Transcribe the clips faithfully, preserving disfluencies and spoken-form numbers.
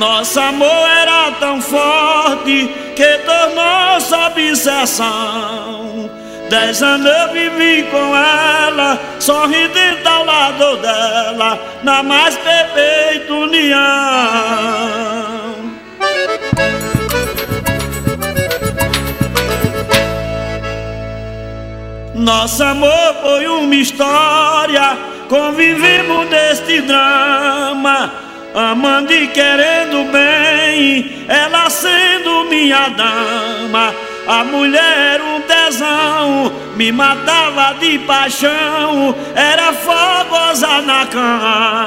Nosso amor era tão forte que tornou-se obsessão. Dez anos eu vivi com ela, sorridente ao lado dela, na mais perfeita união. Nosso amor foi uma história, convivemos neste drama, amando e querendo bem, ela sendo minha dama. A mulher era um tesão, me matava de paixão, era fogosa na cama.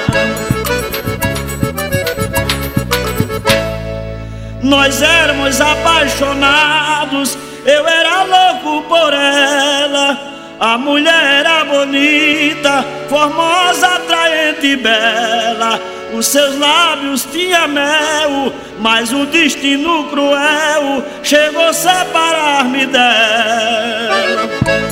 Nós éramos apaixonados, eu era louco por ela. A mulher era bonita, formosa, atraente e bela. Os seus lábios tinham mel, mas o destino cruel chegou a separar-me dela.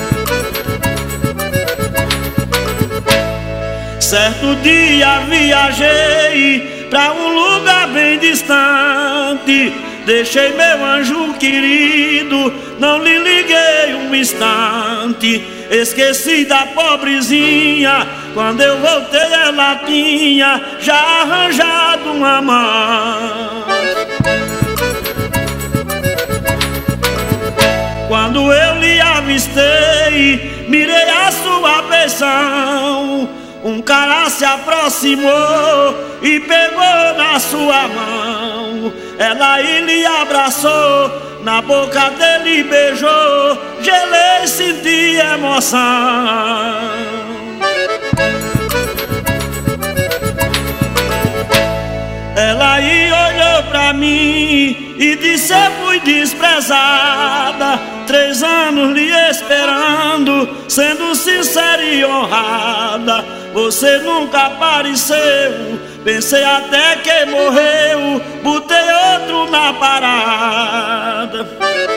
Certo dia viajei pra um lugar bem distante, deixei meu anjo querido, não lhe liguei um instante. Esqueci da pobrezinha, quando eu voltei ela tinha já arranjado um amante. Quando eu lhe avistei, mirei a sua feição, um cara se aproximou e pegou na sua mão. Ela lhe abraçou, na boca dele beijou, gelei e senti emoção. Ela aí olhou pra mim e disse: eu fui desprezada, três anos lhe esperando, sendo sincera e honrada. Você nunca apareceu, pensei até que morreu, botei outro na parada.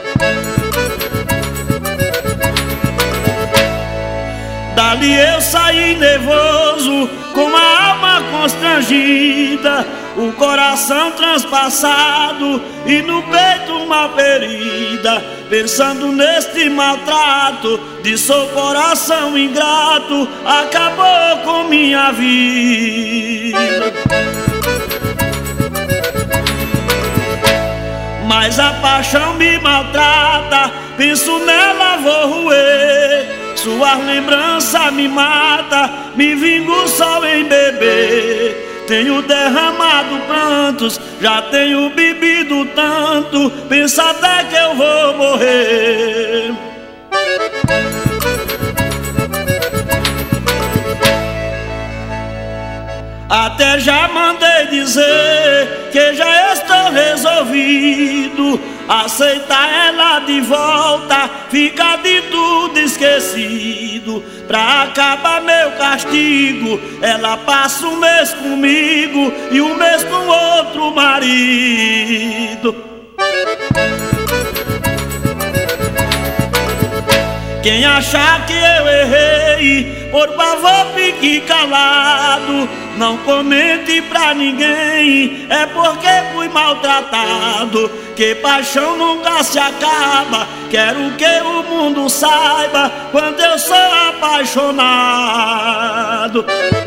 Dali eu saí nervoso, com a alma constrangida, o coração transpassado e no peito uma ferida. Pensando neste maltrato de seu coração ingrato, acabou com minha vida. Mas a paixão me maltrata, penso nela vou roer. Suas lembranças me mata, me vingo só em beber. Tenho derramado prantos, já tenho bebido tanto, pensa até que eu vou morrer. Até já mandei dizer que já estou resolvido, aceitar ela de volta, fica de tudo esquecido. Pra acabar meu castigo, ela passa um mês comigo e um mês com outro marido. Quem achar que eu errei, por favor fique calado, não comente pra ninguém, é porque fui maltratado. Que paixão nunca se acaba, quero que o mundo saiba quando eu sou apaixonado.